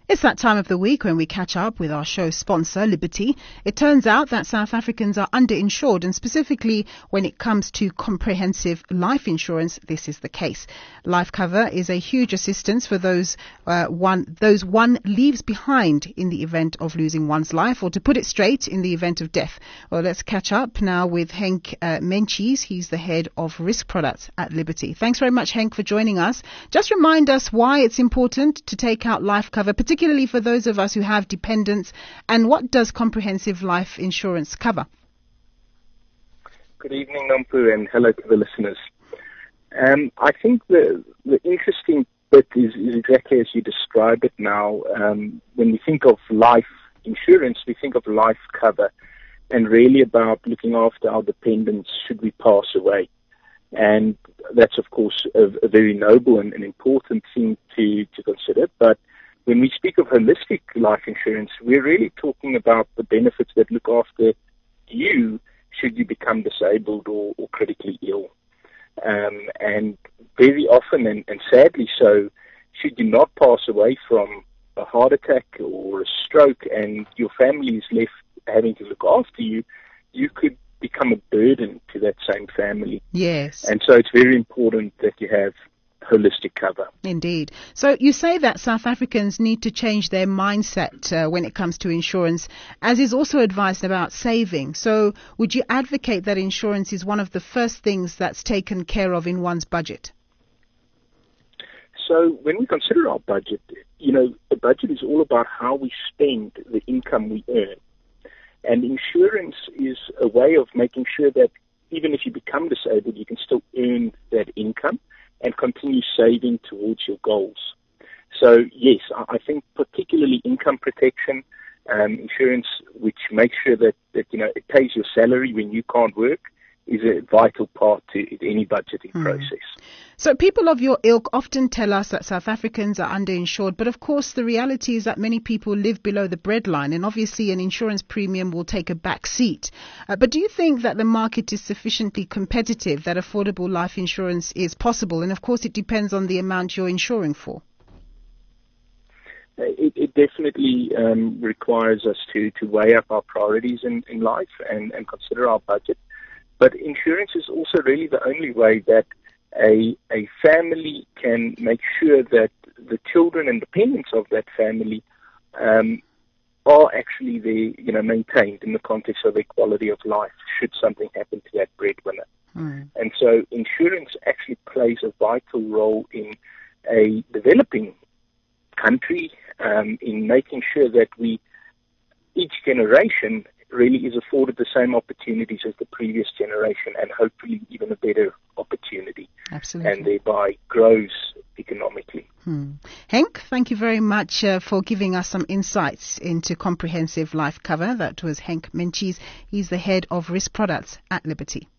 It's that time of the week when we catch up with our show sponsor, Liberty. It turns out that South Africans are underinsured, and specifically when it comes to comprehensive life insurance, this is the case. Life cover is a huge assistance for those one leaves behind in the event of losing one's life, or to put it straight, in the event of death. Well, let's catch up now with Henk Mentjes. He's the head of risk products at Liberty. Thanks very much, Henk, for joining us. Just remind us why it's important to take out life cover, particularly for those of us who have dependents, and what does comprehensive life insurance cover? Good evening, Nampu, and hello to the listeners. I think the interesting bit is exactly as you describe it now. When we think of life insurance, we think of life cover, and really about looking after our dependents should we pass away. And that's, of course, a very noble and an important thing to consider. But when we speak of holistic life insurance, we're really talking about the benefits that look after you should you become disabled or critically ill. And very often, and sadly so, should you not pass away from a heart attack or a stroke and your family is left having to look after you, you could become a burden to that same family. Yes. And so it's very important that you have holistic cover. Indeed. So you say that South Africans need to change their mindset when it comes to insurance, as is also advised about saving. So would you advocate that insurance is one of the first things that's taken care of in one's budget? So when we consider our budget, the budget is all about how we spend the income we earn. And insurance is a way of making sure that even if you become disabled, you can still earn that income and continue saving towards your goals. So yes, I think particularly income protection, insurance which makes sure that it pays your salary when you can't work, is a vital part to any budgeting process. So people of your ilk often tell us that South Africans are underinsured, but of course the reality is that many people live below the breadline, and obviously an insurance premium will take a back seat. But do you think that the market is sufficiently competitive that affordable life insurance is possible? And of course it depends on the amount you're insuring for. It definitely requires us to weigh up our priorities in life and consider our budget. But insurance is also really the only way that a family can make sure that the children and dependents of that family are actually maintained in the context of their quality of life should something happen to that breadwinner. And so insurance actually plays a vital role in a developing country in making sure that each generation really is afforded the same opportunities as the previous generation, and hopefully even a better opportunity. Absolutely. And thereby grows economically. Henk, thank you very much for giving us some insights into comprehensive life cover. That was Henk Mentjes. He's the head of risk products at Liberty.